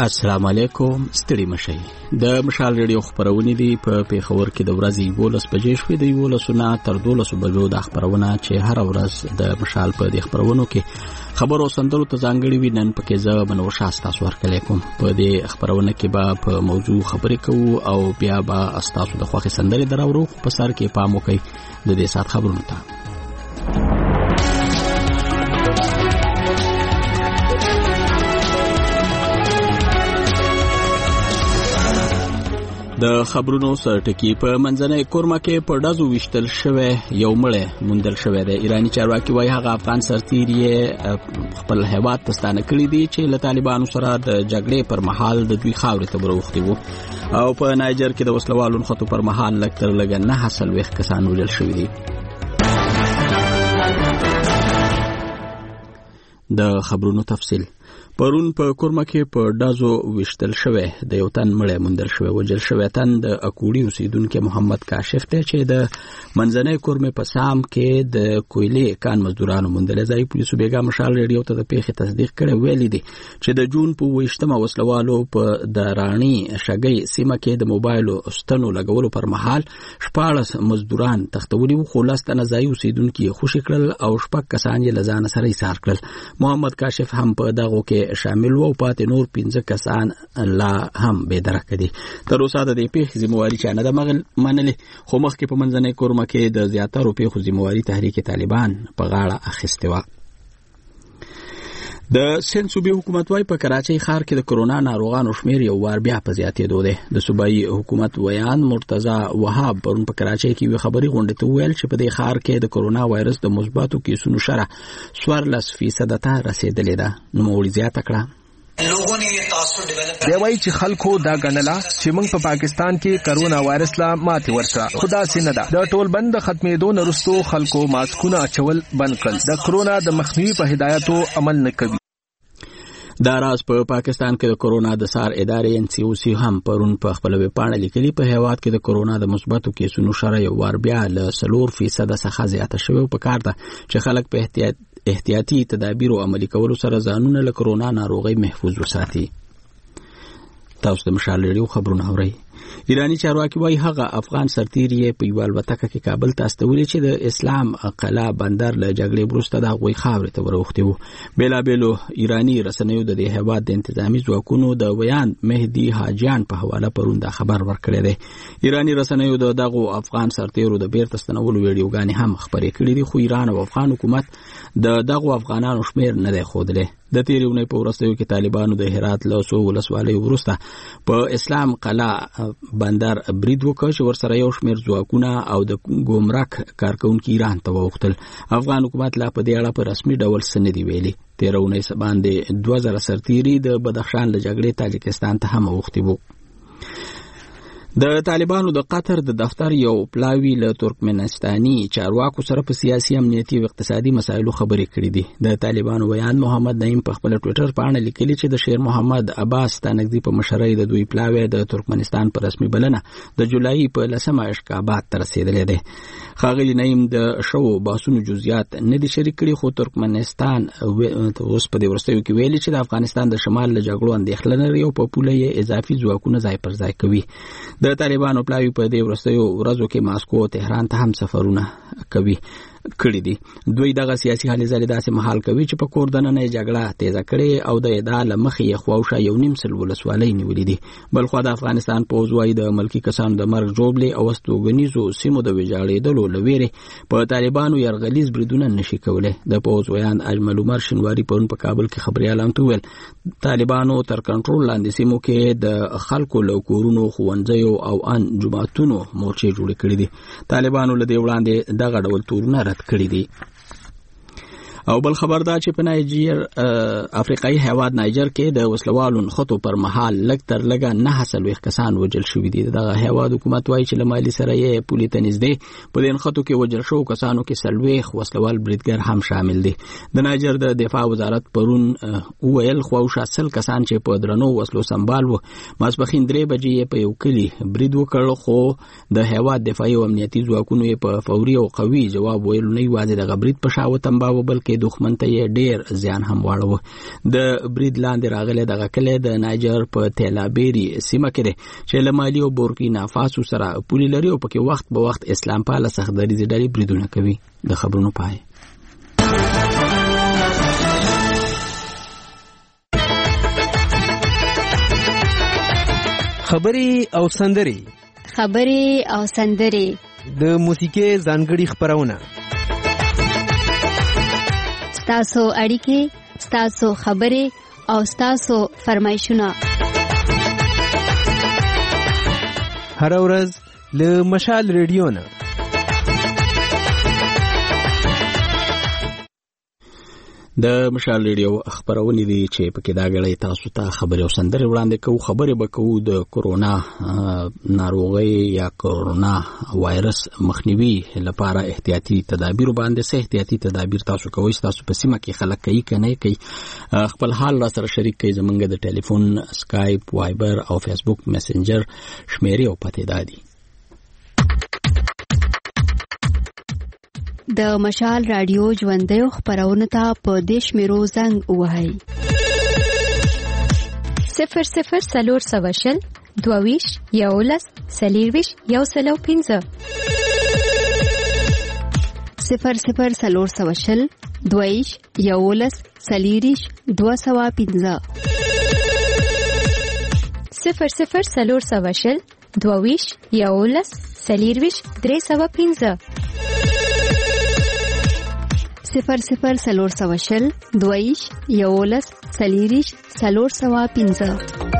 السلام علیکم. ستړي مشئ. د مشال ریډیو خبرونه دي په پیښور کې د ورځې 12 بجې شوې د 12 نه تر 12 بجو د خبرونه چې هر ورځ د مشال په د خبرونو کې خبرو سندرو ته ځانګړي وي. نن پکې زه بنو شاستا سوار کوم په د خبرونه کې به په موضوع خبرې کوو او بیا به استاسو د خوخي سندري دراورو په سر کې پام وکړئ د دې سات خبرونو ته. د خبرونو سرټکی په منځنۍ کورما کې په ډازو وشتل شوی یو مړی موندل شوی دی. ایرانی چارواکي وایي هغه افغان سرتیر یې خپل هیواد ته ستانه کړی دی چې له طالبانو سره د جګړې پر مهال د دوی خاورې ته وروختي وو. او په نایجر کې د وسلوالو نښتو پر مهال لږ تر لږه 9 کسان وژل شوي دي. د خبرونو تفصیل. پرون په کورما کې په ډازو وشتل شوی د یو تن مړی موندل شوی. وژل شوی تن د اکوړي اوسیدونکو محمد کاشف دی چې د منځنۍ کورمې په سام کې د کویلې کان مزدورانو موندل. ځای پولیسو بیګا مشال ریډیو ته د پیښې تصدیق کړی ویلي دي چې د جون په 28مه وسلوالو په د رانی شګۍ سیمه کې د موبایل استنو لګولو پر مهال 14 مزدوران تختولي وو، خو لاس تنه ځای اوسیدونکو خوشی کړل او 6 کسان یې لزان سره ایثار کړل. محمد کاشف هم په دغه کې شامل وو. پاتې نور 15 کسان لا هم بې درکه دي. تر اوسه د دې پیښې ذمہواري چا نه ده منلې، خو مخکې په منځنۍ کورما کې د زیاترو پیښو ذمہواري تحریک طالبان په غاړه اخیستې وه. د سند صوبې حکومت وايي په کراچۍ ښار کې د کرونا ناروغانو شمیر یو وار بیا په زیاتېدو دی. د صوبایي حکومت ویان مرتضی وهاب پرون په کراچۍ کې یو خبري غونډه ته ویل چې په دې ښار کې د کرونا وایرس د مثبتو کیسونو شره 14% ته رسیدلې ده. نوموړي زیاته کړه دی وایي چې خلکو دا ګڼله چې موږ په پاکستان کې کرونا وایرس لا ماتې ورکړه، خو داسې نه ده. د ټولبند د ختمېدو نه وروسته خلکو ماسکونه اچول بند کړل، د کرونا د مخنیوي په هدایتو عمل نه کوي. دا راز په پاکستان کې د کرونا د سار ادارې NCOC هم پرون په خپل ویبپاڼه لیکلي په هیواد کې د کرونا د مثبتو کیسونو شره یو وار بیا له 4% څخه زیاته شوی. په کار ده چې خلک په احتیاطي تدابیرو عملي کولو سره ځانونه له کرونا ناروغۍ محفوظ وساتي. تاسو د مشال ریډیو خبرونه اورئ. ایرانی چارواکي وایي هغه افغان سرتیر یې په یو الوتکه کې کابل ته استولي چې د اسلام قلعه بندر له جګړې وروسته د هغوی خاورې ته وروختي وو. بیلابیلو ایرانی رسنیو د دې هیواد د انتظامی ځواکونو د ویان مهدي حاجیان په حواله پرون دا خبر ورکړی دی. ایرانی رسنیو دغه افغان سرتیرو د بیرته ستنولو ویډیوګانې هم خپرې کړې دي، خو ایران او افغان حکومت دغه افغانانو شمیر نه دی ښودلی. د تیرې اونۍ په وروستیو کې طالبانو د هرات له 100 ولسوالیو وروسته په اسلام قلعه بندر برید وکړ چې ورسره یو شمیر ځواکونه او د ګمرک کارکونکي ایران ته واوښتل. افغان حکومت لا په دې اړه په رسمي ډول څه نه دي ویلي. تیره اونۍ باندې 2000 سرتیري د بدخشان له جګړې تاجکستان ته هم اوښتي وو. د طالبانو د قطر د دفتر یو پلاوی له ترکمنستاني چارواکو سره په سیاسي امنیتي او اقتصادي مسایلو خبرې کړې دي. د طالبانو ویان محمد نعیم په خپل ټوئیټر باندې لیکلي چې د شیر محمد عباس تنګدي په مشرۍ د دوی پلاوی د ترکمنستان په رسمي بلنه د جولای په 10مه اشکابات ته رسیدلې ده. ښاغلي نعیم د شو باسونو جزئیات نه دي شریک کړي، خو ترکمنستان اوس په دې وروستیو کې ویلي چې د افغانستان د شمال له جګړو اندېښنه لري او په پوله یې اضافي ځواکونه ځای پر ځای کوي. د طالبانو پلاوی په دې وروستیو ورځو کې ماسکو او تهران ته هم سفرونه کوي کړی دي. دوی دغه سیاسي هلې ځلې داسې محال کوي چې په کور دننه یې جګړه تیزه کړې او د ادعا له مخې یې خواوشا 1.5 ولسوالۍ نیولې دي. بلخوا د افغانستان پوځ وایي د ملکي کسانو د مرګ ژوبلې او استوګنیزو سیمو د ویجاړېدلو له ویرې په طالبانو یرغلیز بریدونه نشي کولی. د پوځ ویان اجمل عمر شینواري پرون په کابل کې خبريالانو ته ویل طالبانو تر کنټرول لاندې سیمو کې د خلکو له کورونو، ښوونځیو او ان جماعتونو مورچې جوړې کړې دي. طالبانو له دې وړاندې دغه ډول تورونه رد کړی دي. او بل خبر دا چې په نایجر افریقایي هیواد نایجر کې د وسلوالو نښتو پر مهال لږ تر لږه 9 کسان وژل شوي دي. دغه هیواد حکومت وایي چې له مالي سره یې پولې ته نږدې په دې نښتو کې وژل شوو کسانو کې 40 وسلوال بریدګر هم شامل دي. د نایجر د دفاع وزارت پرون وویل خواوشا 100 کسان چې په درنو وسلو سنبال وو ماسپښین 3 بجې په یو کلي برید وکړ، خو د هیواد دفاعي او امنیتي ځواکونو یې په فوري او قوي جواب ویلو نه یوازې دغه برید په شا وتنباوه بلکې کې دښمن ته یې ډیر زیان هم واړو. د برید لاندې راغلی دغه کلی د نایجر په تیلابیری سیمه کې دی چې له مالي او بورکینا فاسو سره پولې لري او پکې وخت په وخت اسلام پاله سختدریزې ډلې بریدونه کوي. د خبرونو پای. خبري او سندري د موسیقي ځانګړي خبرونه ستاسو اړیکې ستاسو خبري او ستاسو فرمایشونه هر ورځ له مشال ریډیو نه. د مشال ریډیو خبرونه دي چې پکې دا غړي تاسو ته خبري او سندري وړاندې کوو. خبرې به کوو د کورونا ناروغي یا کورونا وایرس مخنیوي لپاره احتیاطي تدابیر باندې. څه احتیاطي تدابیر تاسو کوئ؟ تاسو په سیمه کې خلک کوي کنه کوي؟ خپل حال را سره شریک کوي. زمونږ د ټلیفون، سکایپ، وایبر او فیسبوک میسنجر شمیرې او پته دادي. د مشال رادیو ژوندۍ خبرونه ته په دیش میرو زنګ وهاي 00 سلور سواشل دوویش یولس سلیرویش یوسلو 15 00 سلور سواشل دوویش یولس سلیریش 215 00 سلور سواشل دوویش یولس سلیرویش 315 00 سلور سواشل دویش یولس سلیریش 315.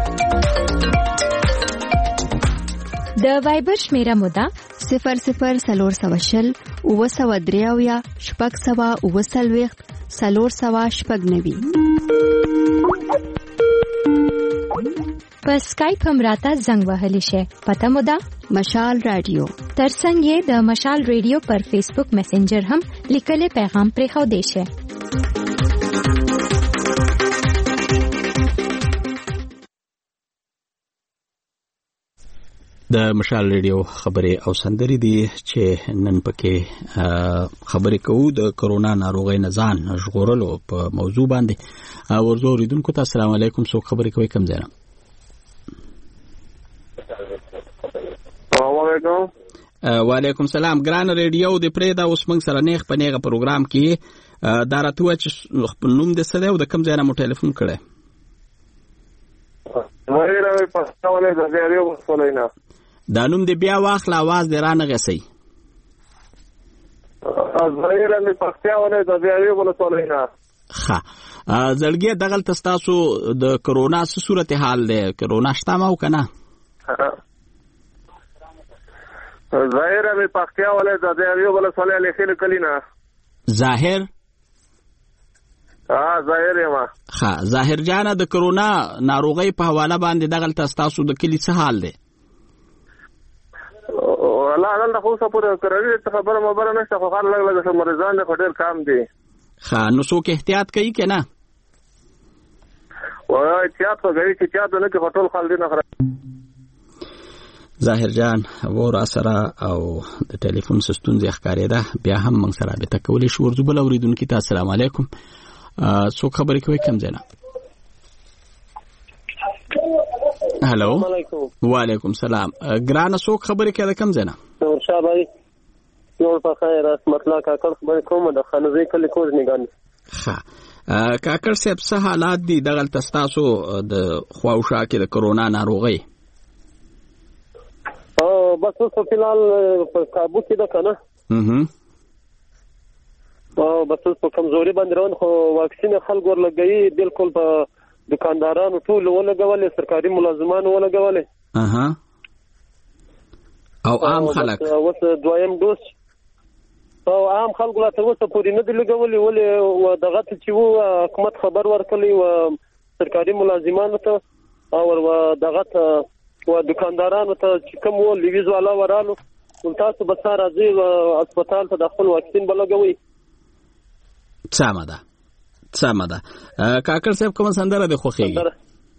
د وایبر شمیره مودا 00 سلور سواشل 903 شپږ سوا 9 سلور سوا شپږ 90. په سکایپ هم راته زنګ وهلی شي. پته مودا مشال رادیو. ترڅنګ یې د مشال ریډیو پر فیسبوک میسنجر هم لیکلي پیغام پرې خو دی شي. د مشال ریډیو خبرې او سندري دي چې نن پکې خبرې کوو د کورونا ناروغۍ نه ځان ژغورلو په موضوع باندې. ورزو ریدونکو ته السلام علیکم. څوک خبرې کوي کوم ځای نه؟ وعلیکم سلام. ګران ریډیو د پرېدا اوس موږ سره نیغ په نیغه پروګرام کې دا راته و چې خپل نوم د څه دی او د کوم ځای نه مو ټلیفون کړی؟ دا نوم دې بیا واخله، اواز دې رانه غسئ. ښه زړګي دغلته ستاسو د کرونا څه صورت حال دی؟ کرونا شته ما او که نه؟ ظاهر می پختیا ولې د دیاریو بل صلی لیکل کلینا. ظاهر ظاهر ما. ښه ظاهر جان د کرونا ناروغي په حواله باندې دغلته ستاسو د کلی څه حال دی؟ والله نن خو څه پوره کړی خبره مبره نشته، خو خار لګ مریضان د خډیر کام دي. ښه نو څوک احتیاط کوي که نه؟ وای احتیاط کوي چې احتیاط نه کوي ټول خلک نه خراب. ظاهر جان ور سره او د ټلیفون ستونزې ښکارېده، بیا هم موږ سره رابطه کولی شو. ورځو بل اوریدونکي ته السلام علیکم. څوک خبرې کوي کوم ځای نه؟ هلو وعلیکم سلام. ګرانه څوک خبرې کوي د کوم ځای نه؟ نورشاه بھائی نور په خیر رحمت الله کاکړ خبرې کوم د خانوي کلی کور نگان. ښه کاکړ صاحب څه حالات دي دغلته ستاسو د خواوشا کې د کرونا ناروغۍ؟ بس اوس په فلحال په کابو کې ده که نه، بس اوس په کمزوري باندې روان، خو واکسین خلک ورلګوي. بالکل په دکاندارانو ټول ولګولې، سرکاري ملازمانو ولګولې او عام خلک اوس دویم ډوز او عام خلکو لا تر اوسه پورې نه دي لګولې. ولې دغه ته چې و حکومت خبر ورکړی و سرکاري ملازمانو ته او دغه ته و دکاندارانو ته چې کوم و لیویز والا ورالو تاسو به سره راځي هسپتال ته د خپل واکسین به لګوئ. سمه ده سمه ده. کاکړ صاحب کومه سندره دې خوښېږي؟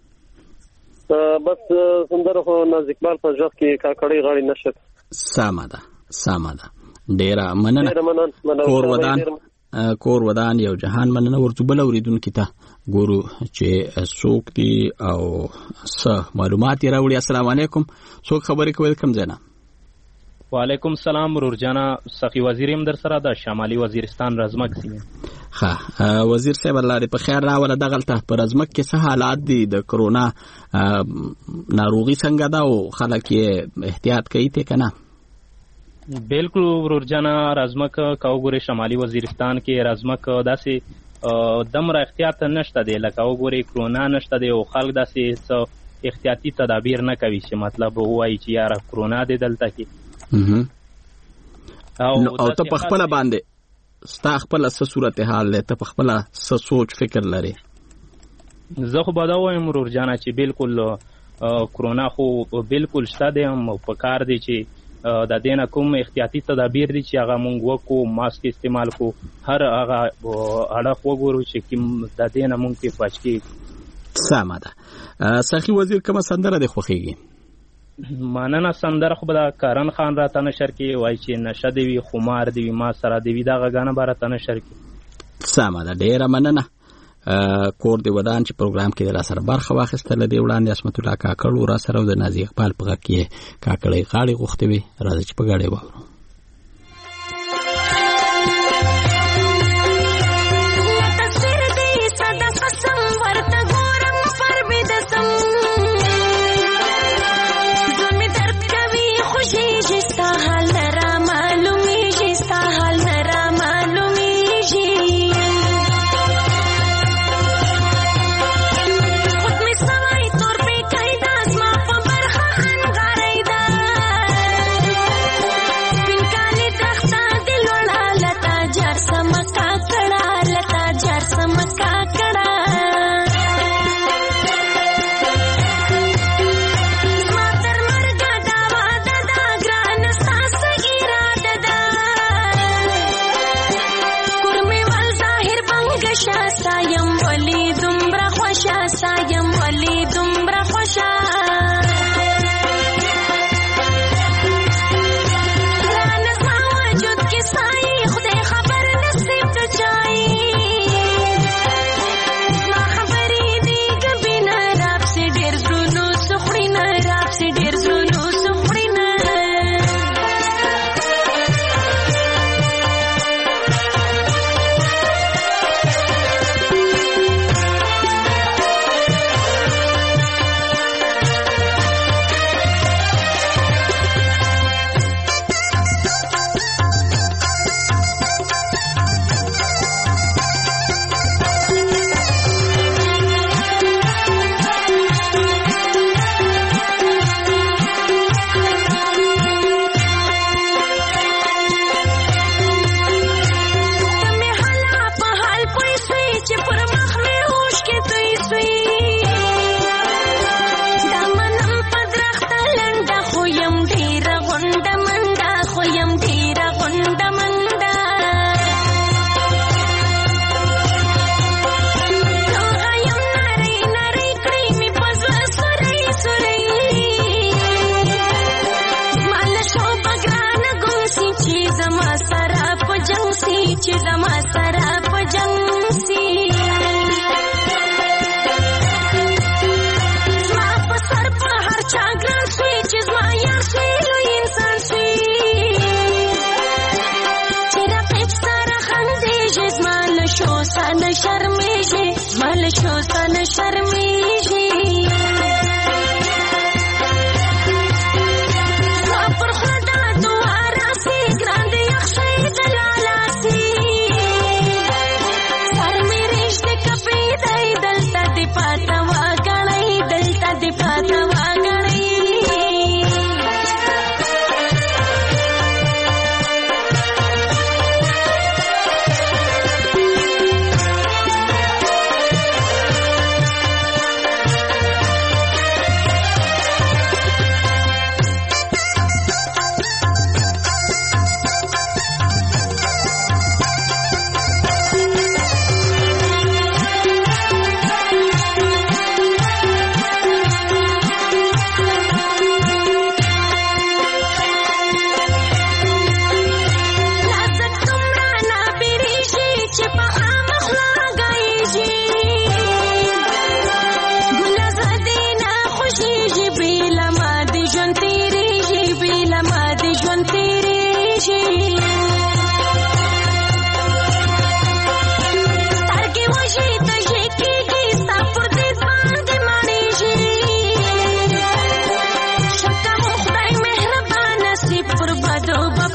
بس سندره خو ناز اقبال په ژغ کې کاکړۍ غاړې نشد. سمه ده سمه ده. ډېره مننه. کور ودان کور ودان یو جهان مننه ورته بل اوریدونکو ته ګورو چې څوک دي او څه معلومات یې راوړي. السلام علیکم، څوک خبرې کوي کوم ځای نه؟ وعلیکم السلام ورورجانا، سخی وزیر هم در سره د شمالي وزیرستان رزمک سیمه. ښه وزیر صاحب الله دې په خیر راوله. دغلته په رزمک کې څه حالات دي؟ د کرونا ناروغي څنګه ده او خلک یې احتیاط کوي ته که نه؟ بالکل ورورجانا، رزمک که وګورې شمالي وزیرستان کې رزمک داسې دمره احتیاط نشته دی، لکه وګورې کرونا نشته دی او خلک داسې احتیاطي تدابیر نه کوي چې مطلب ووایي چې یاره کرونا دی دلته کې. او ته په خپله باندې ستا خپله څه صورتحال دی؟ ته په خپله څه سوچ فکر لرې؟ زه خو به دا وایم ورورجانه چې بالکل کرونا خو بالکل شته دی او په کار دی چې د دې نه کوم احتیاطي تدابیر دي چې هغه مونږ وکړو، ماسک استعمال کړو، هر هغه اړخ وګورو چې کوم د دې نه مونږ پې بچ کېږو. سمه ده. سخي وزیر کومه سندره دې خوښېږي؟ مننه. سندره خو به د کرن خان راته نشر کې وایي چې نشه دې وي، خمار دې وي، ما سره دې وي، دغه ګانه به راته نشر کې. سمه ده، ډېره مننه. کور دې ودان چې پروګرام کې را سره برخه واخیستله. دې وړاندې عصمت الله کاکړ را سره او د نازي اقبال په غږ کې کاکړې غاړې غوښتې وي. راځي چې په ګاډۍ واورو.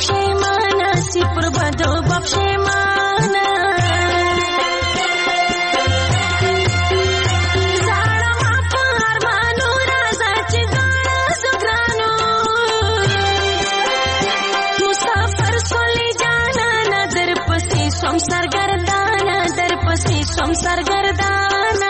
پښیمانه سی پر بدو پښیمانه زړه ما پر مانو راځه چې زړه سګرانو مسافر سولې جانا نظر پسې سوم سرګردانه در پسې سوم سرګردانه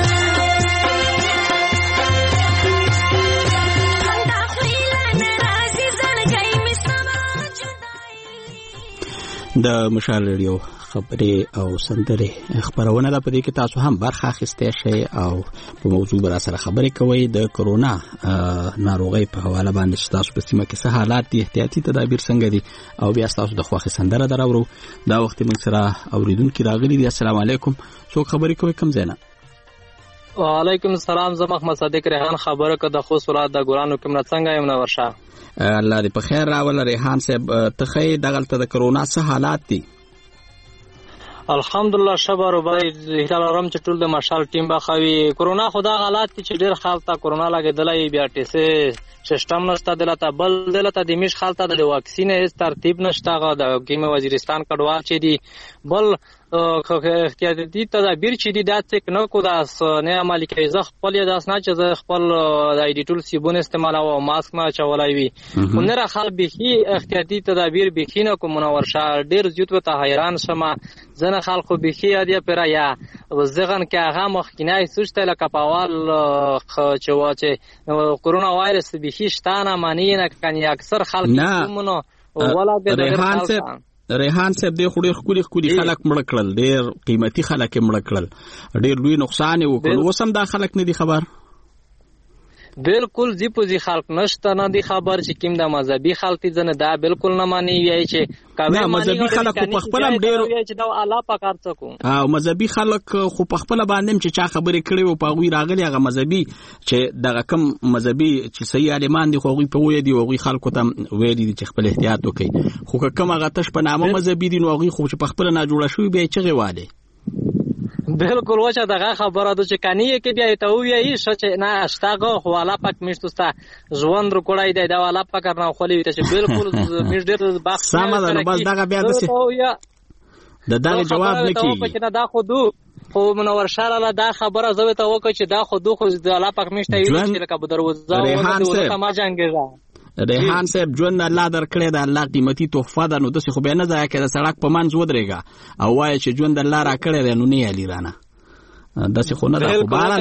د مشال ریډیو خبرې او سندرې خبرونه ده. په دې کې تاسو هم برخه اخیستی شئ او په موضوع به راسره خبرې کوئ د کرونا ناروغۍ په حواله باندې چې تاسو په سیمه کې څه حالات دي، احتیاطي تدابیر څنګه دي، او بیا تاسو د خوښې سندره دراوړو. دا وخت موږ سره اوریدونکي راغلي دي. السلام علیکم، څوک خبرې کوي، کوم ځای نه؟ وعلیکم السلام، زه محمد صادق ریحان خبره کوم د خوست ولایت د ګورانو کې. من څنګه یم نور شه؟ الله دې په خیر راوله. ریحان صاحب ته خې دغلته د کرونا څه حالات دي؟ الحمدلله شبر وبای هلال رم چې ټول د مشال ټیم بخوي. کرونا خدا حالات چې ډیر خالته کرونا لګیدلای بیا ټیسه سیستم نشته دلته بل دلته د میش خالته د واکسین هیڅ ترتیب نشته. د حکومت وزیرستان کډوال چې دی بل احتیاطي تدابیر چې دي داسې نه کو داس نه عملي کوي. زه خپل داس نه چې زه خپل د ایډی ټول سیبون استعمال او ماسک نه چولای وي. نو خل بيخي احتیاطي تدابیر بيخي نه کوم منور شه ډیر زیات وته حیران شمه. زنه خلکو بيخي یادیا پرا یا وزغن کې هغه مخکینای سوچته لکه پاوال چې کرونا وایرس بيخي شتانه معنی نه کني اکثر خلک کومنو ولا د ریحان صاحب د خوري خولي خلک مړ کړل، ډیر قیمتي خلک مړ کړل، ډیر لوی نقصان وکړ. وسم دا خلک نه دي خبر؟ بالکل زی پوزي خلک نشته نه دي خبر چې کوم د مذهبي خلک ځنه دا بالکل نه مانی وی چې کاوه مذهبي خلک په خپل هم ډیر چې دا الله پاک ارڅکو او مذهبي خلک خو په خپل باندې چې چا خبرې کړي او په غوي راغلي هغه مذهبي چې دغه کم مذهبي چې صحیح عالمان دي خو غوي په وې دي او غوي خلکو ته ویلي دي چې خپل احتیاط وکړي. خو کوم هغه تش په نامه مذهبي دي نو غوي خو په خپل نه جوړه شوی به چغه واله. بالکل وچه دغه خبره ده چې کني کې بیا ته وی چې نه اشتاغه خو الله پاک مشتستا ژوند رکړای دی دا الله پاک نه خولي ته چې بالکل مش ډیر بخښ سم ده. نو بس دغه بیا د دغه جواب نه کیږي نه دا خو منور شاله دا خبره زوی ته وکړي چې دا خو الله پاک مشته وی چې لکه په دروازه او ما جنګیږي. ریحان صاحب ژوند الله درکړی دا الله قیمتي تحفه ده، نو داسې خو بیا نه ځای کې د سړک په منځ ودرېږه او وایه چې ژوند الله راکړی دی نو نه یې علي رانه داسې خو نه ده. خو بهرحال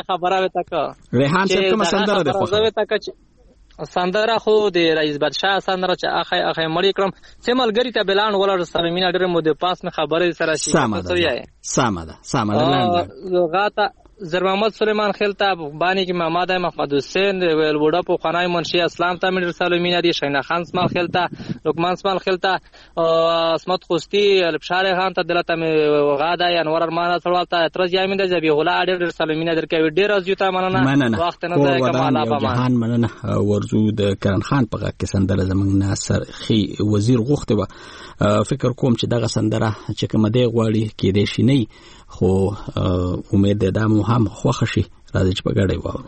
ریحان صاحب کومه سندره ده خوښه؟ سندره خو د رئیس بدشاه سندره چې اخی مړی کړم چې ملګری ته بلان ولر سره مینا ډېر مو د پاس نه خبرې سره شي. سمه ده غاته زر محمد سلیمان خلتا بانی کی محمد محمد حسین ویل وډا په خنای منشي اسلام تامر سلیمینا دی شینا خان اسماعیل خلتا لقمان اسماعیل خلتا اسمت خوستی البشار خان ته دلته غاده انور ارمان سوالتا اعتراض یامین د جبی غلا ډیر سلیمینا درکې ډیر ازیوتا مننه وخت نه ده کماله جهان مننه ورزو د کرن خان په کې سندره زمنګ ناصر خي وزیر غوخته و فکر کوم چې دغه سندره چې کوم دی غواړي کې دې شي نه خو امید ده دا مو هم خوښ شي. راځي چې په ګډه وو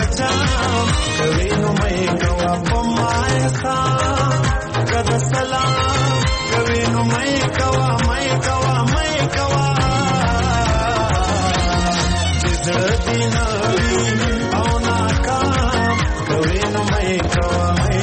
بچام کوي نو مې کوا په ما احسان کده سلام کوي نو مې کوا چې دین او ناکام کوي نو مې کوا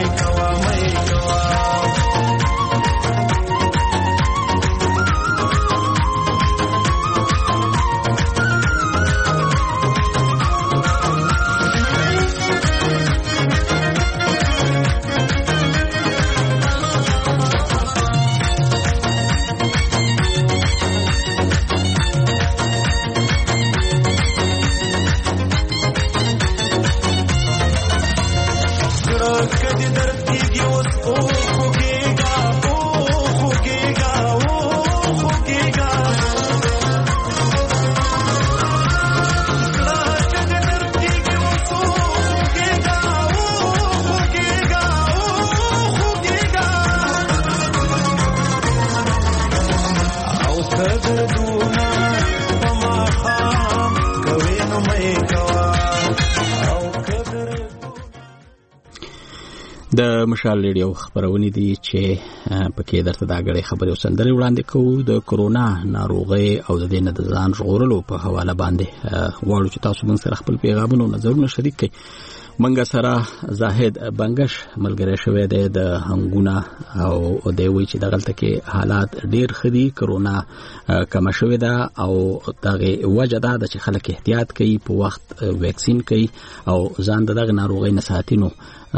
د مشال ریډیو خبرونه دي چې پکې درته دا غړي خبرې وسندري وړاندې کوو د کرونا ناروغي او د دې نه د ځان ژغورلو په حواله باندې غواړو چې تاسو موږ سره خپل پیغامونه او نظرونه شریک کړئ. منګه سره زاهد بنگش ملګری شوی دی د هنګونه او د وی چې دغلت کې حالات ډیر خدي کرونا کم شوی دا او دغه وجه دا چې خلک احتیاط کوي په وخت ویکسین کوي او ځان دغه ناروغي نه ساتینو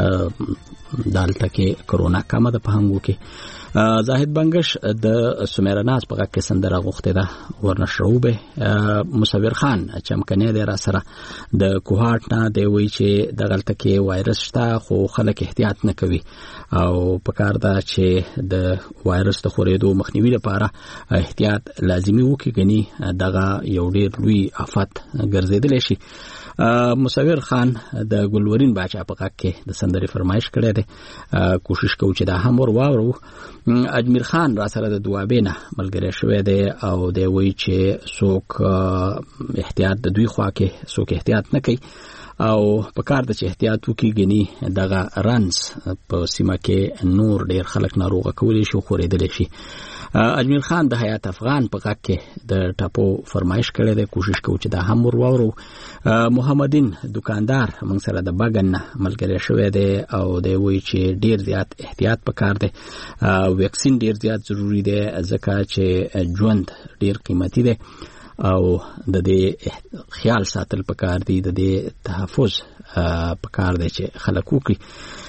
دالته کې کرونا کم ده په هنګو کې. زاهد بنگش د سمیرناز په کې سندره غوښته ده ورنشروبه مصور خان چمکنه دی را سره د کوهات نه دی وی چې دغلت کې وایرس شته خو خلک احتیاط نه کوي او په کار دا چې د وایرس د خورېدو مخنیوي لپاره احتیاط لازمي وکړي غني دغه یو ډیر لوی آفت ګرځیدل شي. مصور خان د ګلورین باچا په کې د سندري فرمایش کړی دی کوشش کوي چې دا هم ورواورو. اجمیر خان را سره د دوابینه ملګری شوی دی او دی وی چې څوک احتیاط د دوی خوا کې څوک احتیاط نه کوي او په کار د چې احتیاط وکړي غني دغه رنس په سیمه کې نور ډیر خلک ناروغه کولی شي خورېدل شي. اجمیر خان د حیات افغان په کې د ټاپو فرمایش کړی دی کوشش کوي چې دا هم ورواورو. محمدین دکاندار موږ سره د بغن ملګری شوی دی او دی وی چې ډیر زیات احتیاط پکار دی ویکسین ډیر زیات ضروری دی ځکه چې ژوند ډیر قیمتي دی او د دې خیال ساتل پکار دی د دې تحفظ پکار دی چې خلک وکړي.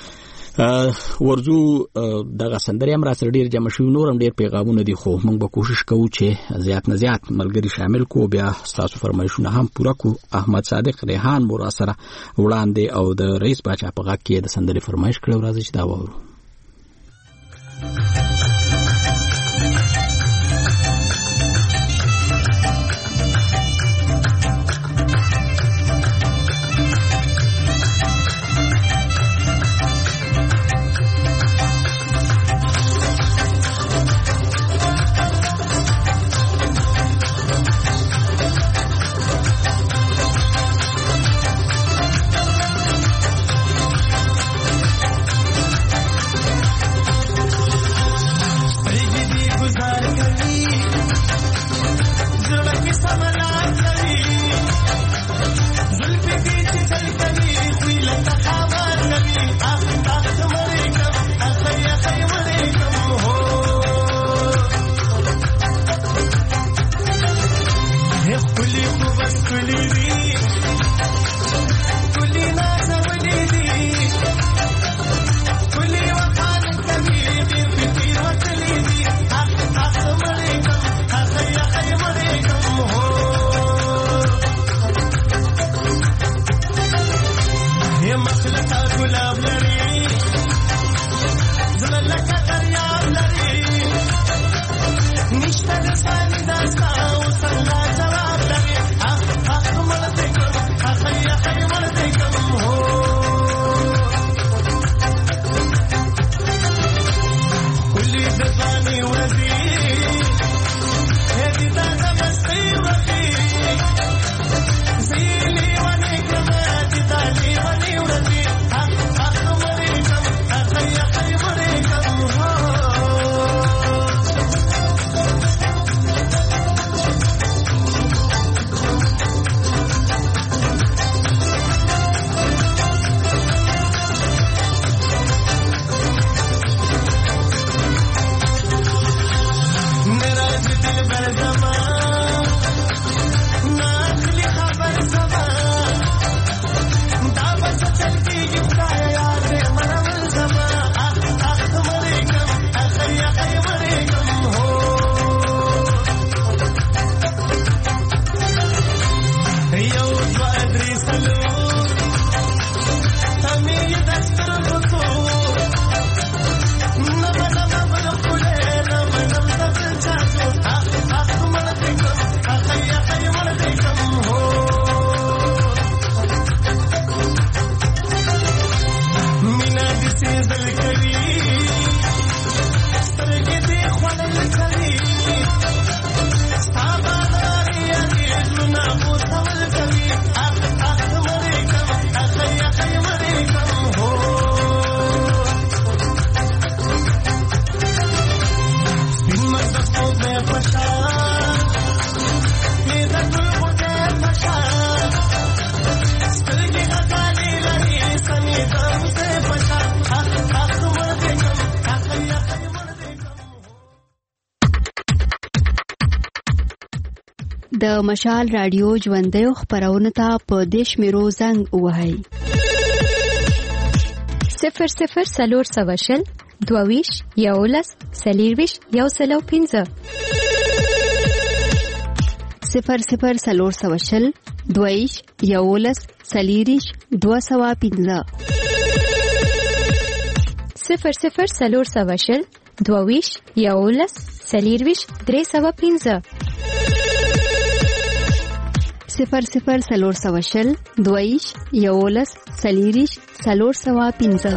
ورزو دغه سندري هم را سره ډیر جمع شوی نورم ډیر پیغامونه دي خو موږ به کوشش کوو چې زیات نه زیات ملګری شامل کو بیا تاسو فرمایشونه هم پوره کو. احمد صادق ریحان مور سره وړاندې او د رئیس باچا په غږ کې د سندري فرمایش کړو راځي چې دا وورو. زيلي وانا كما تتعلي د مشال رادیو ژوندیو خپرونه ته په دیش میرو زنګ ووهئ 00 22 11 40 105 00 22 11 40 205 00 22 11 40 305 00 22 11 40 305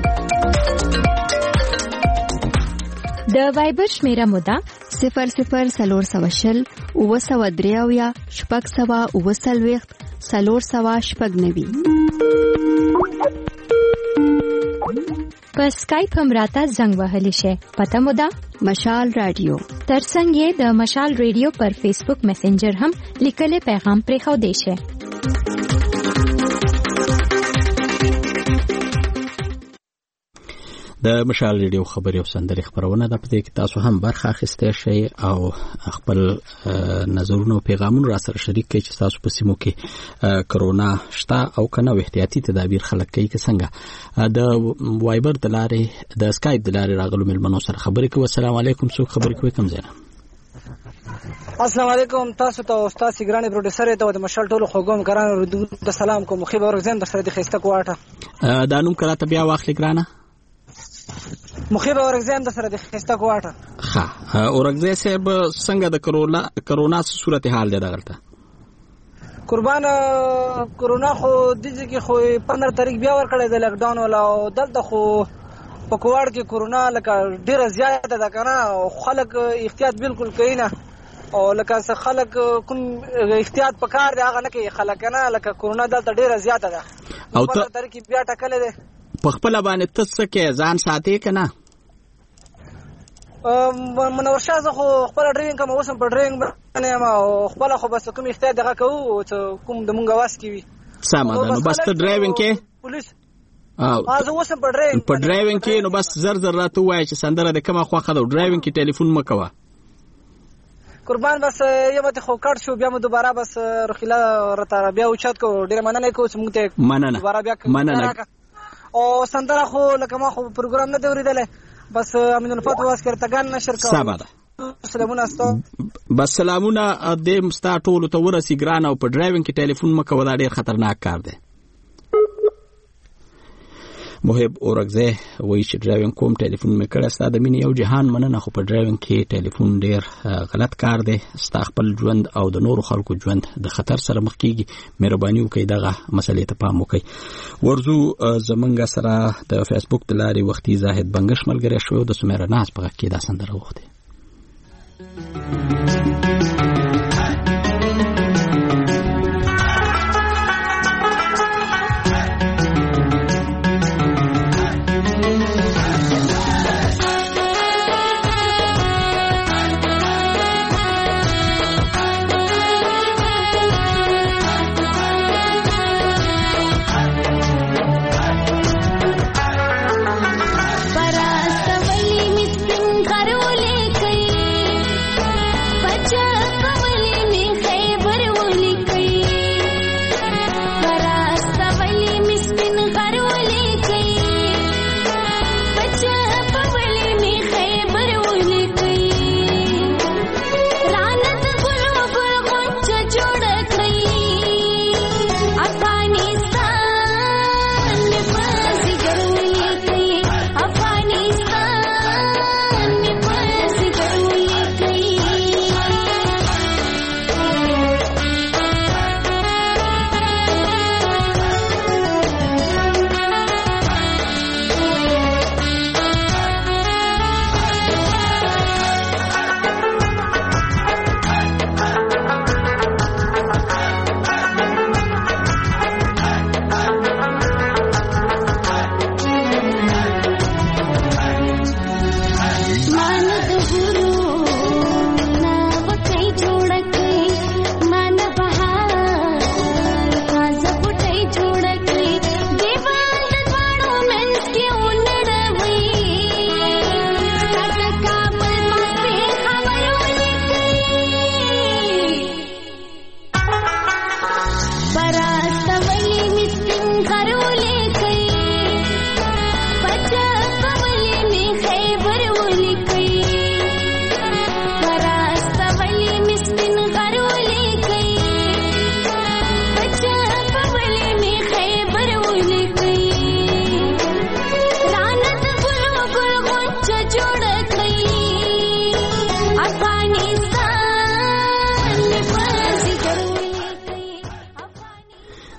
د وایبر شمیره موده 00 400 903 شپږ سوه 490 په سکایپ هم راته زنګ وهلی شي. پته مو ده مشال رادیو. ترڅنګ یې د مشال رادیو پر فیسبوک میسنجر هم لیکلي پیغام پرېښودی شي. د مشال ریډیو خبري او سندري خبرونه د پدې کې تاسو هم برخه اخیسته شئ او خپل نظرونه او پیغامونه را سره شریک کړئ چې تاسو په سیمو کې کرونا شته او کنه احتیاطي تدابیر خلک کوي که څنګه. د وایبر د لارې د سکایپ د لارې راغلو ملمنو سره خبرې کوي. السلام علیکم. څوک خبرې کوي کوم ځای؟ السلام علیکم. تاسو ته استاد سیګرانی پروډوسر ته د مشال ټولو خوګوم ګران د سلام کوم. مخې به ورغزم د سره د خسته کوټه دا نوم کراته بیا واخلې ګرانه مخیبه ورغزیم د سره د خسته کوټه. ها اورغزه صاحب څنګه د کرونا صورتحال دی دغلته؟ قربان کرونا خو دځه کې خو 15 تاریخ بیا ور کړی د لاک ډاون ولا او دلته خو په کوړ کې کرونا لکه ډیره زیاته ده کنه. خلک احتیاط بالکل کوي نه او لکه څه خلک کوم احتیاط پکار دی هغه نه کوي خلک نه. لکه کرونا دلته ډیره زیاته ده او 15 تاریخ بیا ټکلې ده. په خپل باندې تاسو کې ځان ساتي کنه؟ منور شاه زه خو خپل ډرینګ کوم اوسم په ډرینګ باندې ما خپل خو بس کوم احتیاط دغه کوو چې کوم د مونږ واس کی وي سم ده. نو بس ته ډرایوینګ کې پولیس زه اوسم په ډرایوینګ کې نو بس زر راته وای چې سندره د کومه خوخه ده ډرایوینګ کې ټلیفون مکوه قربان. بس یو ته خو کټ شو بیا مو دوباره بس رخیلا رته بیا اوچت کو ډیر مننه کو چې مونږ ته دوباره بیا مننه او سندره خو لکه ما خو پروګرام نه دی اوریدل بس امین الفات واس کرتا ګان نشر کا سبا سلامونه استو بس سلامونه د مستا ټولو ته ورسی ګران او په ډرایوینګ کې ټلیفون مکو دا ډیر خطرناک کار دی. محب اورغزه وای چې ډرایوینګ کوم ټلیفون مې کړه ستاسو د مين یو جهان مننه خو په ډرایوینګ کې ټلیفون ډیر غلط کار دی. ستخپل ژوند او د نورو خلکو ژوند د خطر سره مخ کیږي. مهرباني وکړئ دغه مسلې ته پام وکړئ. ورزو زمونږ سره د فیسبوک د لارې وختي زاهد بنگش ملګری شو د سمیره ناز په کې دا سندره وخته. परास्तवली मिस्किन घरोले कई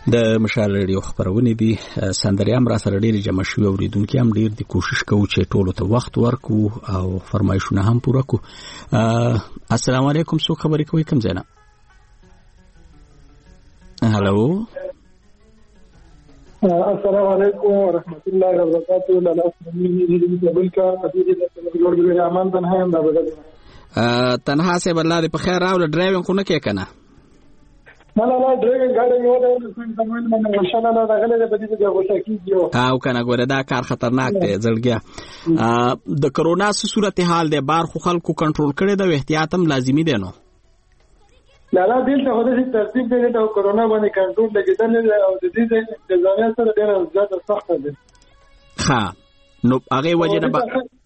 د مشال ریډیو خبرونه دي سندریام را سره ډیر جمع شوی اوریدونکو هم ډیر د کوشش کوي چې ټولو ته وخت ورکو او فرمایشونه هم پوره کو. السلام علیکم، څو خبرې کوي کوم ځای نه؟ هلو السلام علیکم ورحمۃ اللہ وبرکاتہ. لالا سمینی دې بلکا حبیبي د جوړ ګل امان تنها هم دا بدل تنها سه بل لري په خیر راول ډرایوینګ خو نه کې کنه؟ نه ډرایوینګ غاډي یو دا څنګه تمویل منه انشاءالله دا غلې د دې د غوښه کیږي او کنه ګوره دا کار خطرناک دی زړګیا. د کرونا صورتحال د بار خو خلکو کنټرول کړي د احتیاط هم لازمی دی نو لالا دل ته هدا چې ترتیب دی د کرونا باندې کنټرول لګیدل او د دې د انتظامیه سره ډېر زیات سخت دی. ها نو هغه وجه نه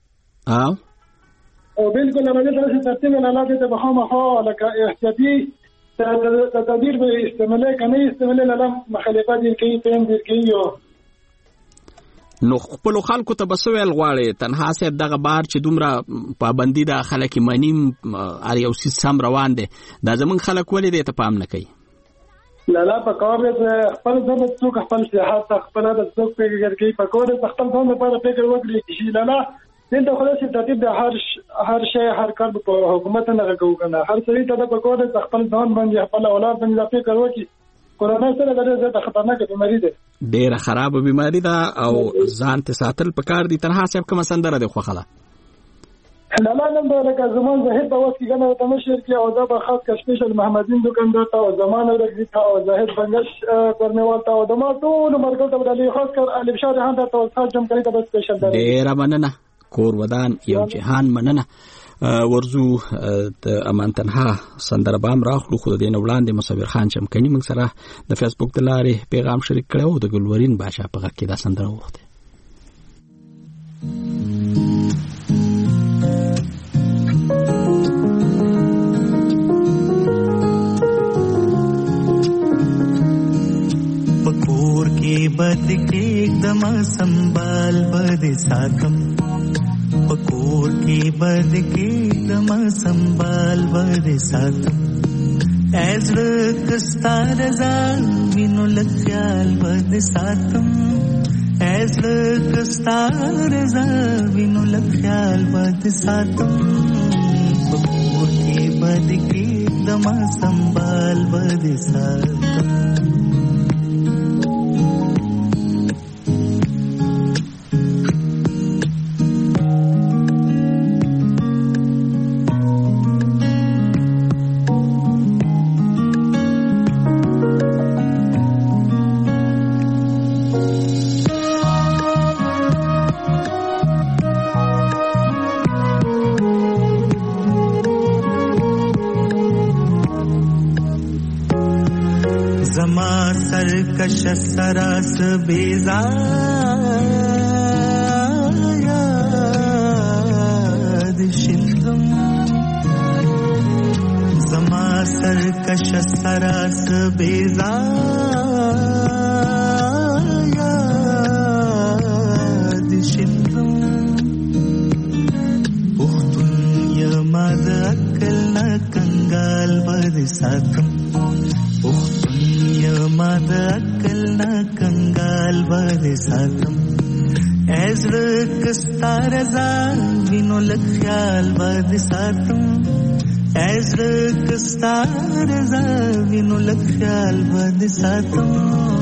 او بالکل باندې چې ترتیب نه لاله ته بخامه لکه احتیاطي تدابیر به استعماله کنه استعماله لاله مخالفت کوي تم دې کوي نو خپل خلکو ته بسویل غواړي تنها سه دغه بار چې دومره پابندي د خلک منیم اری او سیستم روان دي دا زمون خلک ولې دې ته پام نه کوي؟ لالا په کار خپل ځان څوک خپل سیاحت خپل د څوک پیګر کوي په کور خپل ځان لپاره فکر وکړي چې لالا دلته خلاص ترتیب د هر شی هر کار په حکومت نه راکو کنه هر څه ته په کور خپل ځان باندې خپل اولاد باندې فکر وکړي. کرونا سره ډېره زیاته خطرناکه بیماری ده، ډېره خراب بیماری ده او ځان ته ساتل پکار دي. تنها صاحب کوم سندره ده خو خلا لالا نن دا لکه زمان زهید په وخت کې کنه ته مشر کې او دا به خاص کا سپیشل محمدین دکاندار ته او زمان ورګی ته او زهید بنگش کورنوال ته او د ما ټول مرګ ته بدلی خاص کر الف شاه جهان ته توسل جمع کړی ته سپیشل ده. ډېره مننه کور ودان یو جهان مننه. ورزو د امان تنها سندره بام راخلو خو د دین وړاندې مصور خان چمکني موږ سره د فیسبوک د لارې پیغام شریک کړو د ګلورین باشا په غږ کې دا سندره وخته. پکور کې بد کې دم سنبال بد ساتم پکور کې بد کې دم سنبال بد ساتم ایز کستار زال وینو لخیال بد ساتم ایز کستار زال وینو لخیال بد ساتم پکور کې بد کې دم سنبال بد ساتم. کش سراس بیزاد شندم زما سرکش سراس بیزاد شندم پختون یما د عقل نه کنګال بد ساتم ما د عقل نا کنګال بد ساتم ایز کستار زال وینو لخیال بد ساتم ایز کستار زال وینو لخیال بد ساتم.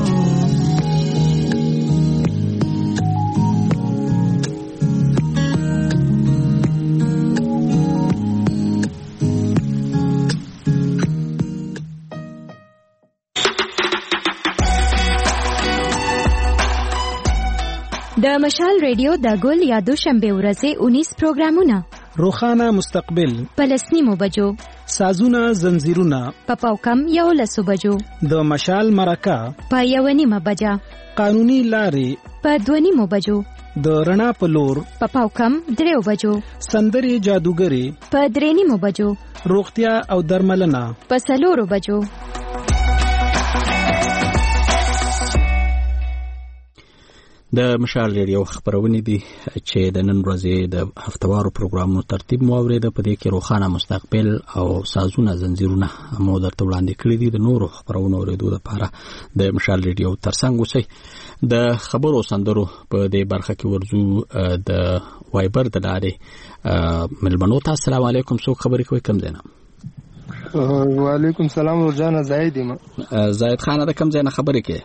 د مشال ریډیو د ګل یا دوشنبه ورځې 19 پروګرامونه روخانه مستقبل پلسنیمو بجو سازونه زنجیرونه پاو کم یو لسو بجو د مشال مرکه په یو نیمه بجا قانوني لارې په 2 نیمو بجو د رڼا په لور پاو کم 3 بجو سندري جادوګری په 3 نیمو بجو روغتیا او درملنه په 4 بجو. د مشال ریډیو خبرونه دي چې د نن ورځې د هفتوارو پروګرامونو ترتیب مو اورېده. په دې کې روښانه مستقبل او سازونه زنجیرونه مو درته وړاندې کړي دي. د نورو خبرونو اورېدو لپاره د مشال ریډیو ترڅنګ اوسئ. د خبرو سندرو په دې برخه کې ورځو د وایبر د لارې ملمنو ته. السلام علیکم. څوک خبرې کوي؟ کوم ځای نه؟ وعلیکم السلام. ورجانه زاید یم. زاید خان د کوم ځای نه خبرې کوي؟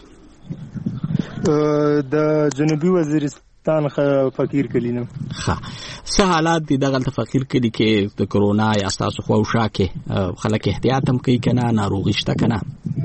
د جنوبي وزیرستان فقیر کلی نه. ها څه حالات دي دغه فقیر کلی کې د کرونا یا تاسو خو شاکه خلک احتیاط هم کوي کنه ناروغي شته کنه؟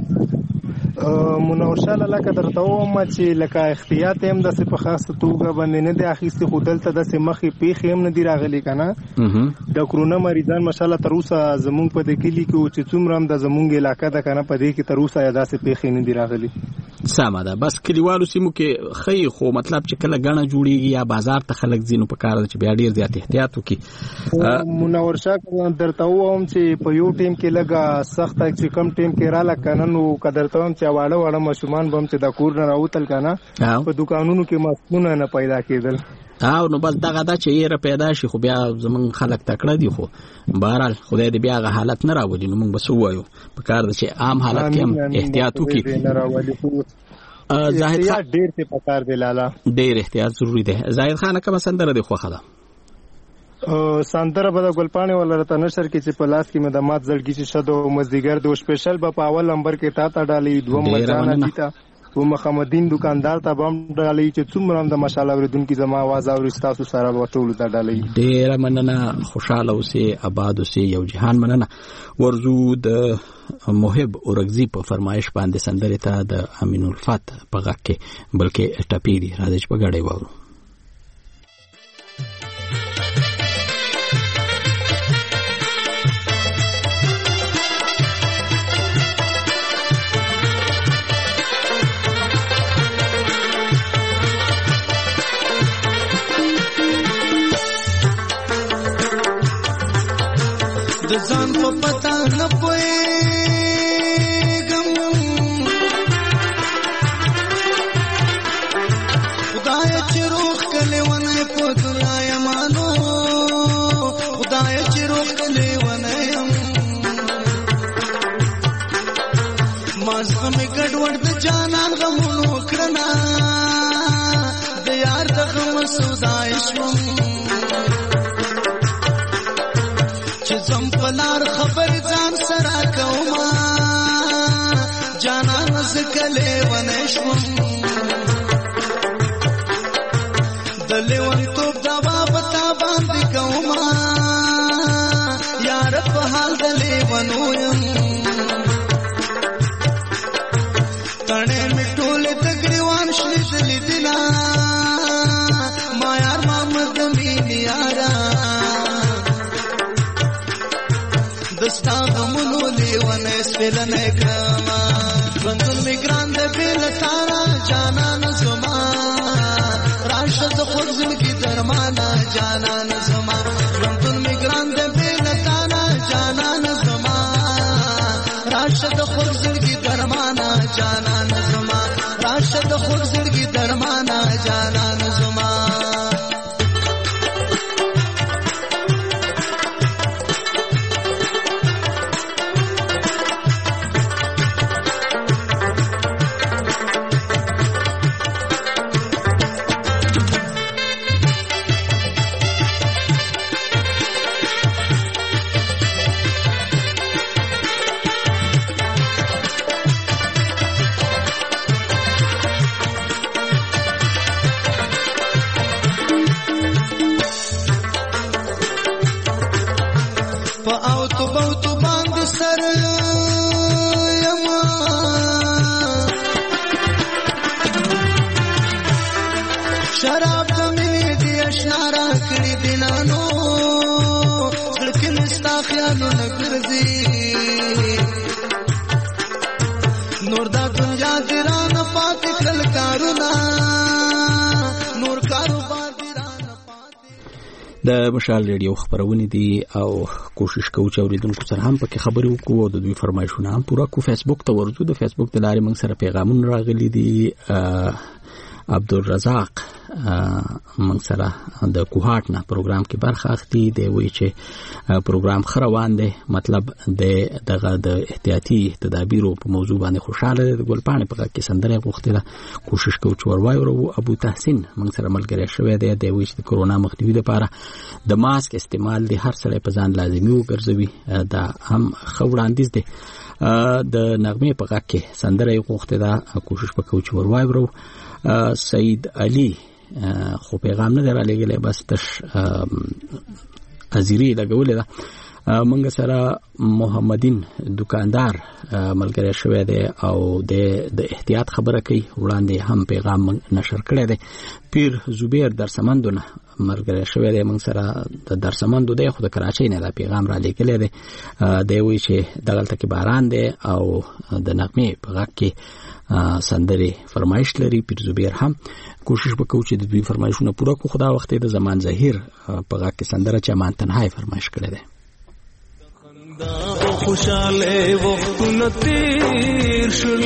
منورشاله لکه درته وایم چې لکه احتیاط هم د په خاصه توګه باندې نه دی اخیستي، خو دلته د مخې پیښې هم نه دی راغلي کنه. د کرونا مریضان ماشاءالله تر اوسه زمونږ په دې کلی کې چې څومره هم د زمونږ علاقه ده کنه په دې کې تر اوسه داسې پیښې نه دی راغلي. سمه ده. بس کلیوالو سیمو کې خی خو مطلب چې کله غاڼه جوړیږي یا بازار ته خلک ځینو په کار چې بیا ډیر زیات احتیاط وکړي. منورشاه درته وایم چې په یو ټیم کې لګه سخت چې کم ټیم کې را لکنه نو قدرته هم چې واړه ماشومان بم چې د کور نه راوتل کنه په دکانونو کې ماسکونه نه پیدا کېدل. نو بس دغه دا چې یې پیدا شي خو بیا زمون خلک تکړه دي، خو بهرحال خدای دې بیا غ حالت نه راوړي. نو موږ بس وایو په کار ده چې عام حالت کې هم احتیاط وکړي. زاهد خان ډیر څه پکار دی لالا، ډیر احتیاط ضروری دی. زاهد خان کوم سندره دی خوخه ده؟ سندره به د ګلپاڼې ولرته نشر کې چې په لاس کې مې د مات زړګي چې شدو مزدیګر دو سپیشل په اول نمبر کې تا ډالي دوم مجانا دیتا و محمدین دکاندار ته بم ډالي چې څومره د مشال اوریدونکو زما आवाज اوري تاسو سره وټول ته ډالي. ډیر مننه. خوشاله اوسئ، آباد اوسئ، یو جهان مننه. ورزو د محب اورغزی په فرمایش باندې سندره ته د امین الفات په غږ کې بلکې ټپی دی راځي په غړې وورو. د ځان په پتا نه پوهېږم، خدای چې روح کلی ونی په دنیا یمانو، خدای چې روح کلی ونی یم مازغه مې ګډوډ د جانان غمونو کړنه د یار د غم سودای شوم زم پلار خبر ځان سره کوما جانا نزکلې ونشم د لیوان توپ دوا پتا باندې کوما یار په حال د لیوانو يم تڼې میټول تګریوان شلې دلی دینا ما یار محمد مين یارا دستا غمونو لیوانه سپیلنه کما بندل میگران ده بیل تارا جانا نزما راشد خود زلکی درمانا جانا نزما بندل میگران ده بیل تارا جانا نزما راشد خود زلکی درمانا جانا نزما راشد خود زلکی درمانا جانا نزما شراب زمینی دی اشنارا کړی دینانو زړه نستا خیالو نګرځي نور دا دنیا ګران پات کل کارونا نور کاروبار ګران پات. د مشال ریډیو خبرونه دي او کوشش کوو چې اوریدونکو سره هم پکې خبرې وکړو او د دوی فرمایشونه هم پوره کو. فیسبوک ته ورځو، د فیسبوک د لارې موږ سره پیغامونه راغلي دي. عبدالرزاق موږ سره د کوهاټ نه پروګرام کې برخه اخلي. دی وایي چې پروګرام ښه روان دی، مطلب دغه د احتیاطي تدابیرو په موضوع باندې خوشاله دی. د ګلپاڼې په غږ کې سندره یې غوښتله، کوشش کوو چې ور وایو. ابو تحسین موږ سره ملګری شوی دی. دی وایي چې د کرونا مخنیوي لپاره د ماسک استعمال دی هر سړی په ځان لازمي وګرځوي. دا هم ښه وړاندیز دی. د نغمې په غږ کې سندره یې غوښتې ده، کوشش وکړو چې ور وایو. سید علي خو پیغام نه دی رالیږلی، بس تش ازیري لګولې ده. موږ سره محمدین دکاندار ملګری شوی دی او د احتیاط خبره کوي. وړاندې هم پیغام نشر کړی دی. پیر زبیر درسمندونه ملګری شوی دی موږ سره، د درسمندو دی خو د کراچۍ نه دا پیغام را لیږلی دی. دی وایي چې دغلته کې باران دی او د نغمې په غږ کې سندرې فرمایش لري. پیر زبیر هم کوشش وکړو چې د دوی فرمایشونه پوره کړو. خدا وخت د زمان ظهیر په غږ کې سندره چې امان تنهای فرمایش کړی دی. خوشاله وختونه تیر شول،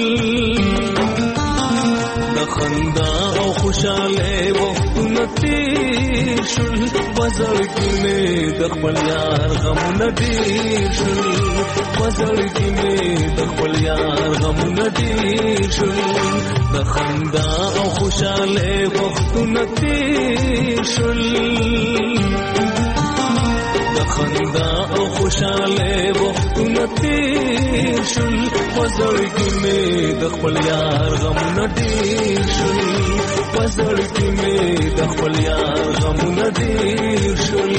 د خندا او خوشاله وختونه تیر شول، وزړګي مې د خپل یار غمونه ډېر شول، وزړګي مې د خپل یار غمونه ډېر شول، د خندا او خوشاله وختونه تیر شول، خندا او خوشاله وختونه تیر شول، وزړګي مې د خپل یار غمونه ډېر شول، وزړګي مې د خپل یار غمونه ډېر شول.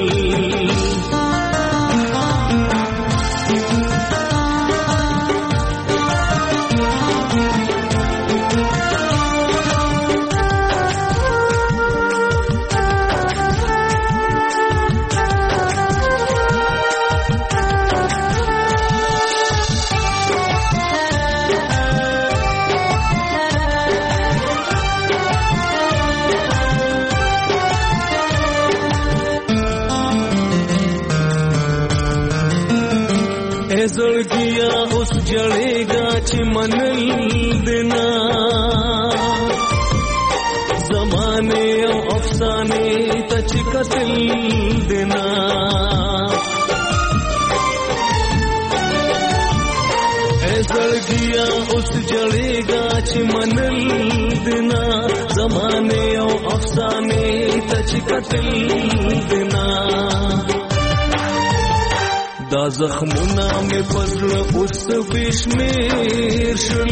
زړګیا اوس جړېږه چې منل دینا، زمانه او افسانه ته چې قتل دینا، زړګیا اوس جړېږه چې منل دینا، زمانه او افسانه ته چې قتل دینا، دا زخمونه مې پزړه اوس بشمیر شول،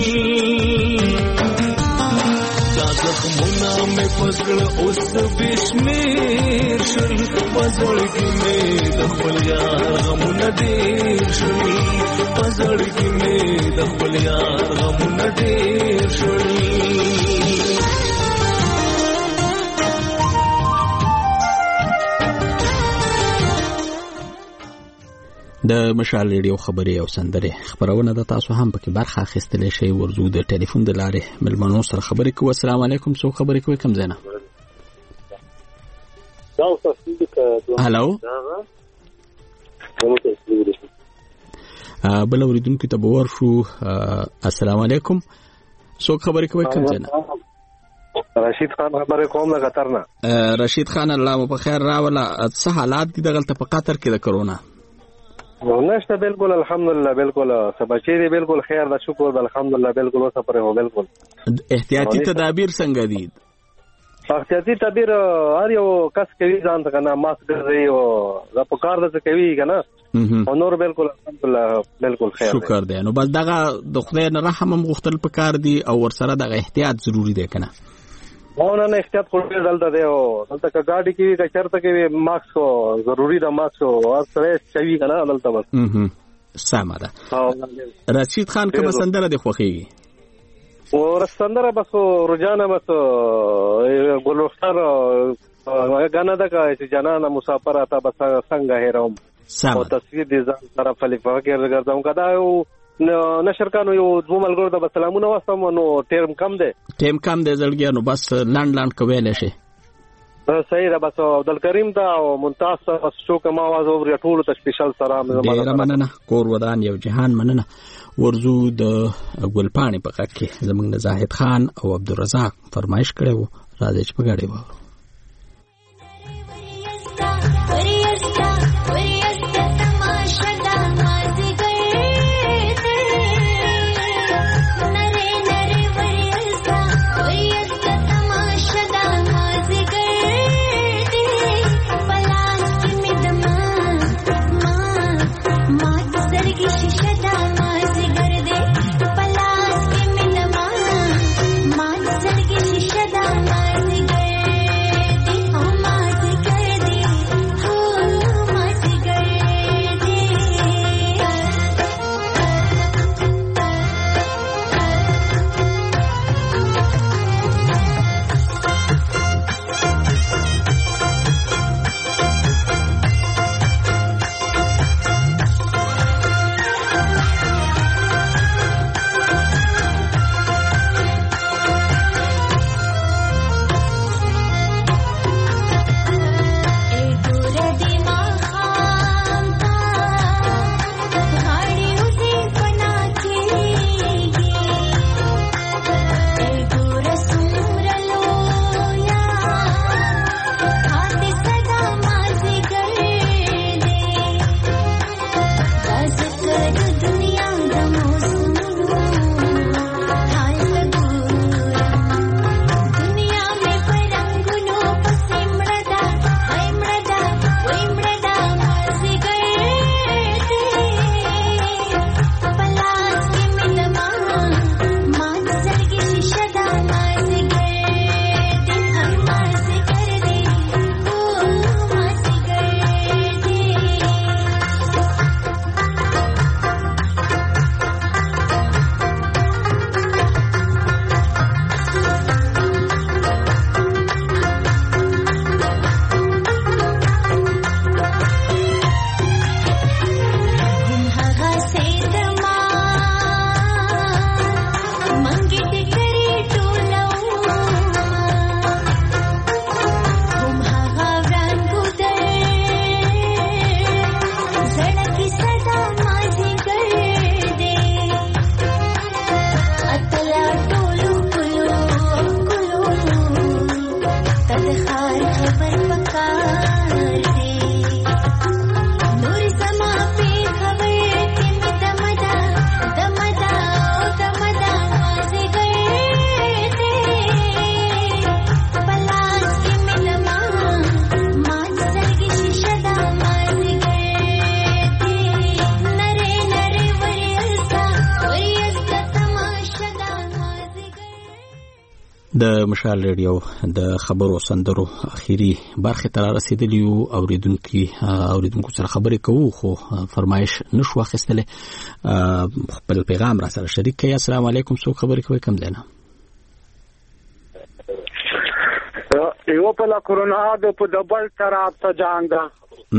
دا زخمونه مې پزړه اوس بشمیر شول، پزړګي مې د خپل یار غمونه ډېر شول، پزړګي مې د خپل یار غمونه ډېر شول. د مشال ریډیو خبري او سندره خبرونه د تاسو هم پکې برخه اخیستلې شي. ورزو د ټلیفون د لارې ملمنو سره خبرې کوو. السلام علیکم. څو خبرې کوي کوم زنه؟ هالو بل اوریدونکو ته باور شو. السلام علیکم. څو خبرې کوي کوم زنه؟ رشید خان خبرې کوم له قطر نه. رشید خان الله مو په خیر راوله. څه حالات دي دغلته په قطر کې د کرونا؟ نشته بالکل الحمدلله، بالکل سبچې دی، بالکل خیر ده، شکر ده، الحمدلله بالکل اوسه پرې هو. بالکل احتیاطي تدابیر څنګه دي؟ احتیاطي تدابیر هر یو کس کوي ځان ته کنه، ماسک ګرځي او دا په کار ده کوي کنه، او نور بالکل الحمدلله بالکل خیر. شکر دی. نو بس دغه د خدای نه رحم هم غوښتل پکار دی او ورسره دغه احتیاط ضروری دی کنه. نه احتیاط خو ډېر دلته دی، او دلته که ګاډي کې وي که چېرته کې وي ماسک ضروري ده، ماسک هر سړی کوي که نه دلته بس. سمه ده. رشید خان کومه سندره دې خوښېږي؟ سندره بس رجانه بس ګلرخسار ګانا ده که چې جانانه مسافره تا بس څنګه هېروم، او تصویر دې ځان سره فلفه کې ګرځوم. که دا یو نشر کانو یو دوه ملګرو ته به سلامونه واستم، نو ټیم کم دی زړګیا، نو بس لاند کویلی شي. صحیح ده. بس عبدالکریم ته او ممتاز ته بس شو که ما آواز اوري ټولو ته سپیشل سلام. ډېره مننه. کور ودان یو جهان مننه. ورزو د ګلپاڼې په غږ کې زموږ نه زاهد خان او عبدالرزاق فرمایش کړی و. راځئ چې په ګډه واورو. د مشال ریډیو د خبرو سندرو اخیری برخه تر رسیدلی او اوریدونکو سره خبرې کوو خو فرمایش نشو اخیستله. خپل پیغام را سره شریک کړئ. السلام علیکم. څوک خبرې کوي؟ کم دینا یو په لا کرونا د په دبل طرف ته جنگ ده.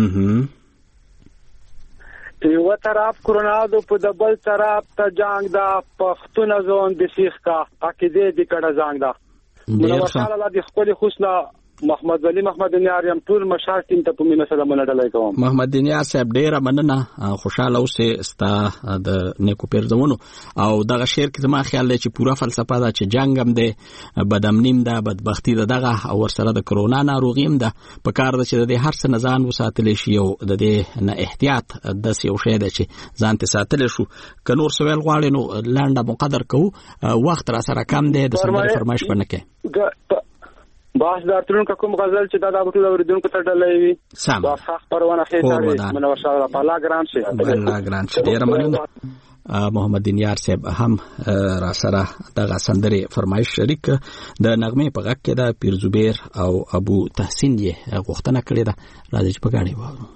یو طرف کرونا د په دبل طرف ته جنگ ده. پښتون ځون د سیخ کا عقیده د کډه جنگ ده. نو وشاله د خپل خوشنا محمد علي محمد نیار یم ټول مشار ټیم ته په مینه سره منډلای کوم. محمد نیار صاحب ډیره مننه. خوشاله اوسه ستا د نیکو پیرزمونو او دغه شعر کې زما خیال دی چې پورا فلسفه دا چې جنگ هم دی، بدامنیم ده، بدبختی ده دغه او ورسره د کرونا ناروغي هم ده. په کار ده چې د هر څه نه ځان وساتلی شي او د دې نه احتیاط داسې یو شی دی چې ځان ته ساتلی شو. که نور سوال غواړي نو لنډه مقدر کوو. وخت را سره کم دی، د سندرې فرمایش به نه کوي. باس دارتونکو کوم غزل چې دا ټول اوریدونکو ته ډلې وي باس خبرونه خېټه منور شاه په لا ګران شي الله ګران شي. ډیر مننه. محمد نیار صاحب هم را سره دغه سندرې فرمایش شریک د نغمه په غږ کې دا پیر زبیر او ابو تحسین یې غوښتنه کړې ده. راځي چې په غاړي وو.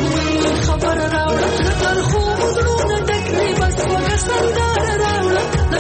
خبر راوړه تر خو زړه ټکلې بس وګ سندره راوړه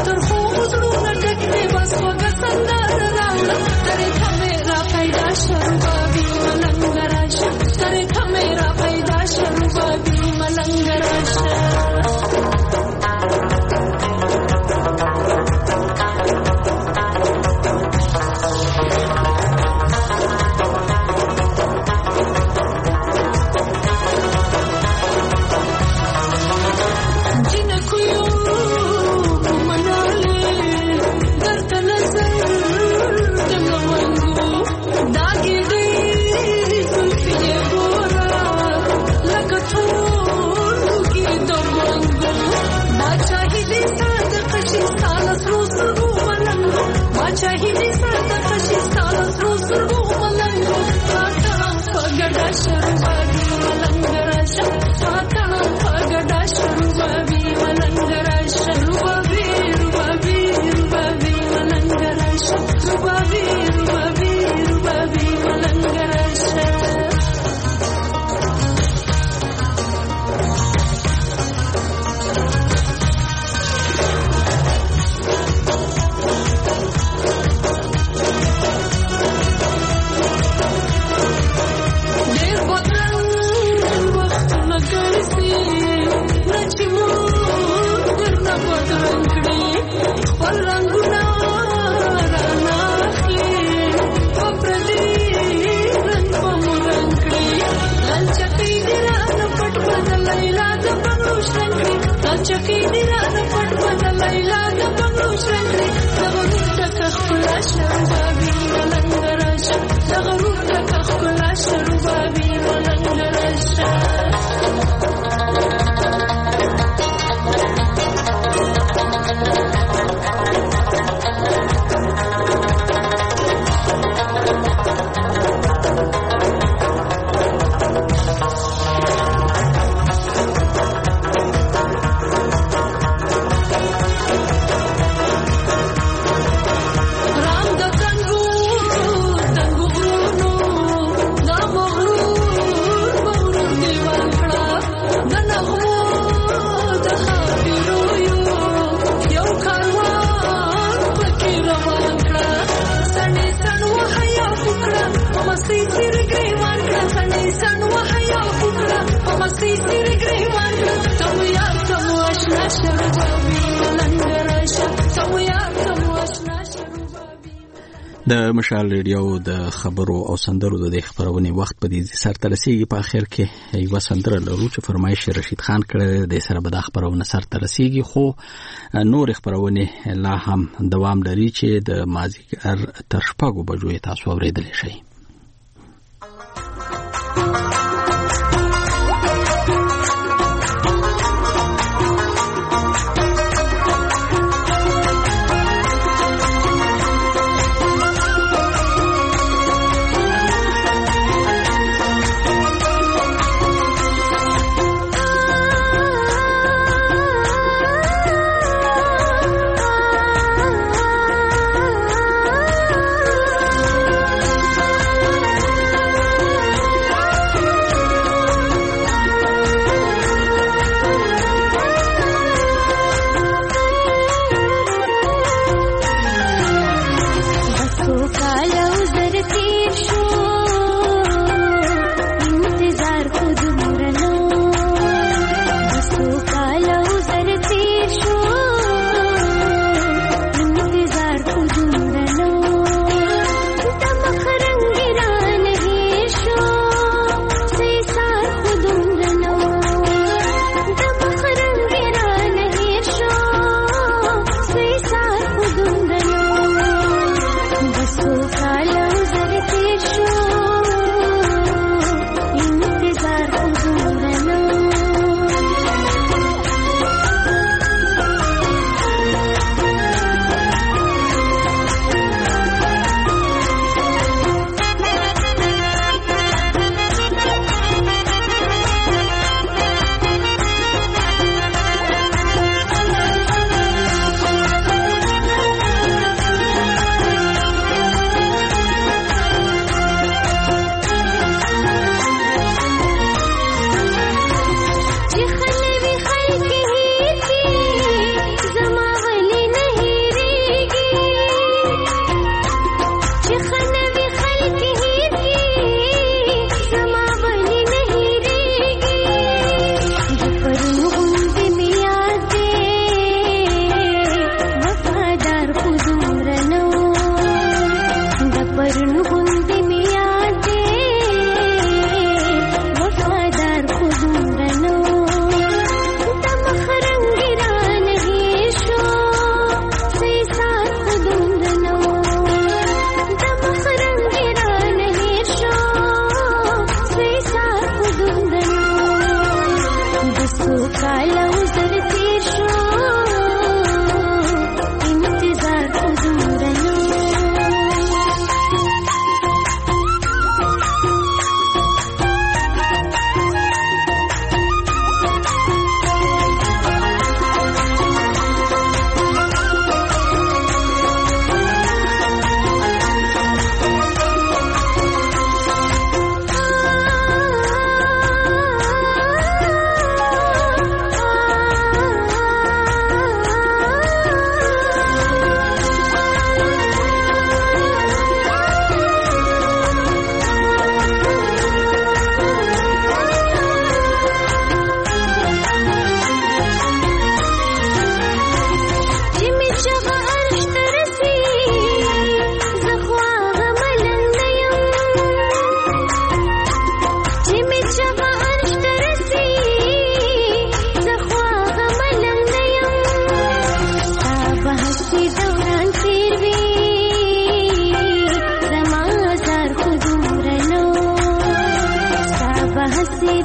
چکی دی رانه پټ بدلای لا د بنگلو شلې غرور تک خلا شربابي ملنګ راشه غرور تک خلا شربابي ملنګ راشه د مشال ریډیو د خبرو او سندرو د خبرونې وخت په دې سر ترسيږي. په اخر کې یو سندره لرو چې فرمایش رشید خان کړی د سره به د خبرونه سر ترسيږي، خو نور خبرونه لا هم دوام لري چې د مازیګر تر شپږو بجو تاسو اوریدل شي.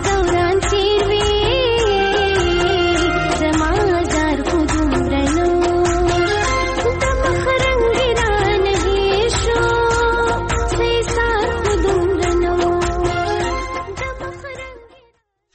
دوران چې